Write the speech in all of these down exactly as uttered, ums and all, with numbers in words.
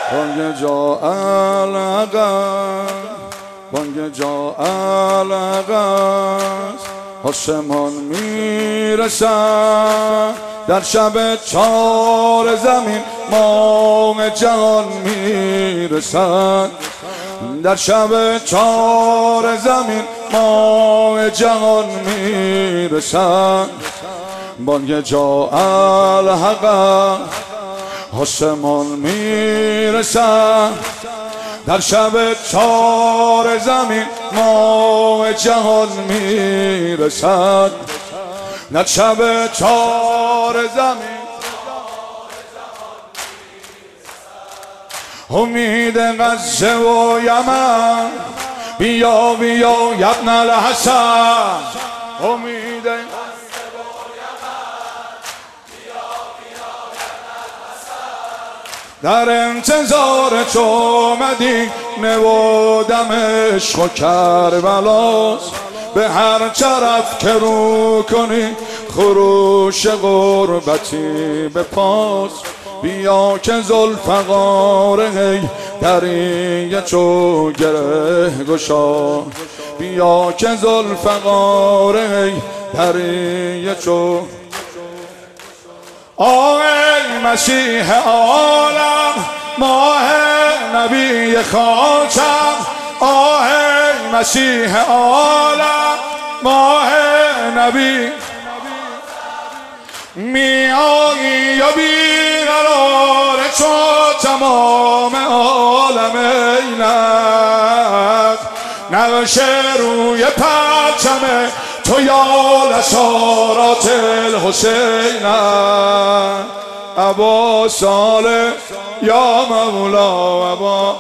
بانگ جا الغم بانگ جا الغم آسمان میرسد در شب چار زمین ماه جهان میرسد در شب چار زمین ماه جهان میرسد بانگ جا الحق آسمان میرسد در شب چار زمین ماه جهان میرسد در شب چار زمین امید غزه و یمن بیا بیا ابن الحسن امید غزه و یمن بیا بیا ابن الحسن در انتظار تو مدینه و دمشق و کربلاست به هر طرف که رو کنی خروش غربتی به پاس بیا که ذوالفقار هی دریه چو گره گشا بیا که ذوالفقار هی دریه چو آه ای مسیح عالم ماه نبی خاتم آه ای مسیح عالم ماه نبی می آیی یا بیقرار چو تمام عالم اینک نقش روی پرچم تو یا لسارات الحسینک ابا صالح یا مولا ابا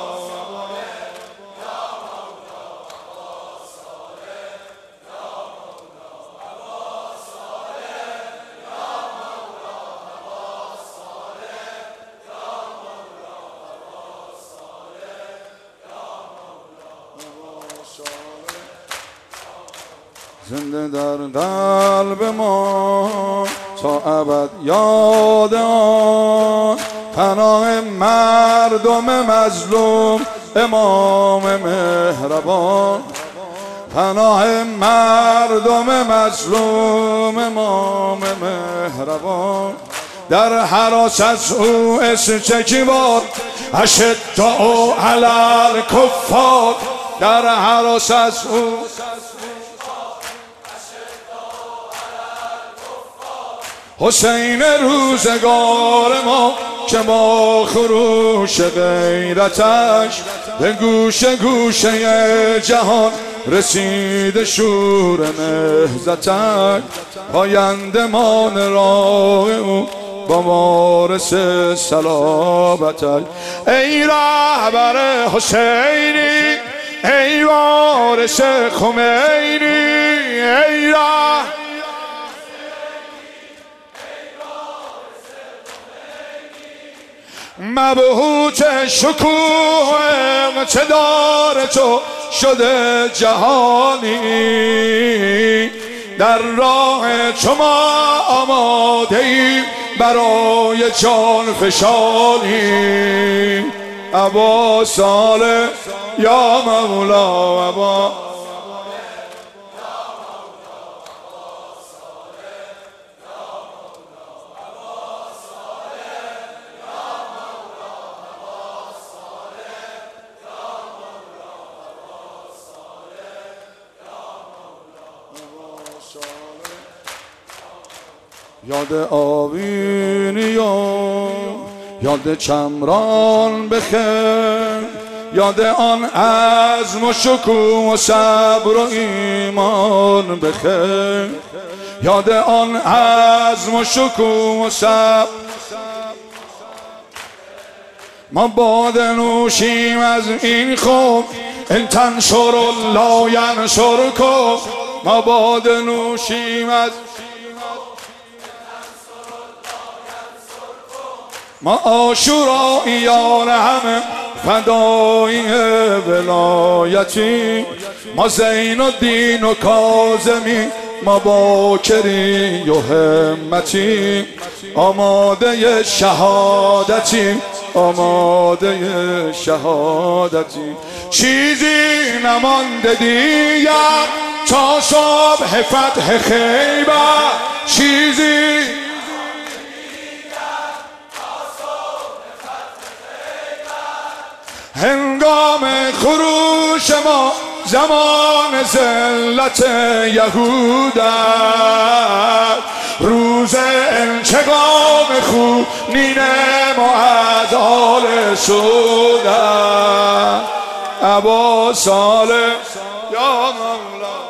زنده در قلب ما تا ابد یاد آن پناه مردم مظلوم امام مهربان پناه مردم مظلوم امام مهربان در هراس از او استکبار اشداء علی الکفار در هراس از او حسین روزگار ما که با خروش غیرتش به گوشه گوشه جهان رسید شور نهضتش پایندمان راه او با وارث صلابتش ای رهبر حسینی ای وارث خمینی ای رهبر مبهوت شکوه اقتدار تو شده جهانی در راه شما آماده ایم برای جان فشانی ابا صالح یا مولا ابا یاد آوینی و یاد چمران بخیر یاد آن عزم و شکوه و صبر و ایمان بخیر یاد آن عزم و شکوه و صبر ما باده نوشیم از این خوب ان تنصر الله ینصرکم ما باده نوشیم از ما عاشوراییان همه فدایی ولایتی ما زین الدین و کاظمی ما باکری و همتی آماده شهادتی آماده شهادتی. چیزی نمانده دیگر تا صبح فتح خیبر، چیزی هنگام خروش ما زمان ذلت یهود است، روز انتقام خونین ما از آل سود است. ابا صالح یا مولا